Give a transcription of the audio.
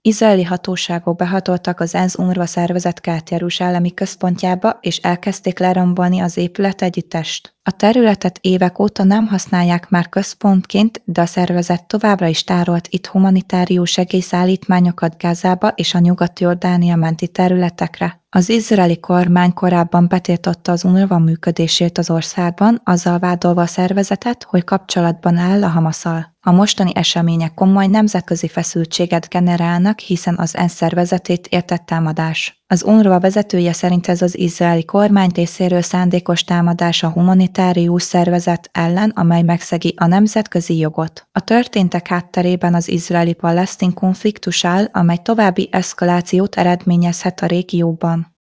Izraeli hatóságok behatoltak az ENSZ UNRWA szervezet Kelet-Jeruzsálemi központjába, és elkezdték lerombolni az épület együttest. A területet évek óta nem használják már központként, de a szervezet továbbra is tárolt itt humanitárius segélyszállítmányokat Gázába és a Nyugat-Jordánia menti területekre. Az izraeli kormány korábban betiltotta az UNRWA működését az országban, azzal vádolva a szervezetet, hogy kapcsolatban áll a Hamasszal. A mostani események komoly nemzetközi feszültséget generálnak, hiszen az ENSZ szervezetét értett támadás. Az UNRWA vezetője szerint ez az izraeli kormány részéről szándékos támadás a humanitárius szervezet ellen, amely megszegi a nemzetközi jogot. A történtek hátterében az izraeli-palesztin konfliktus áll, amely további eszkalációt eredményezhet a régióban.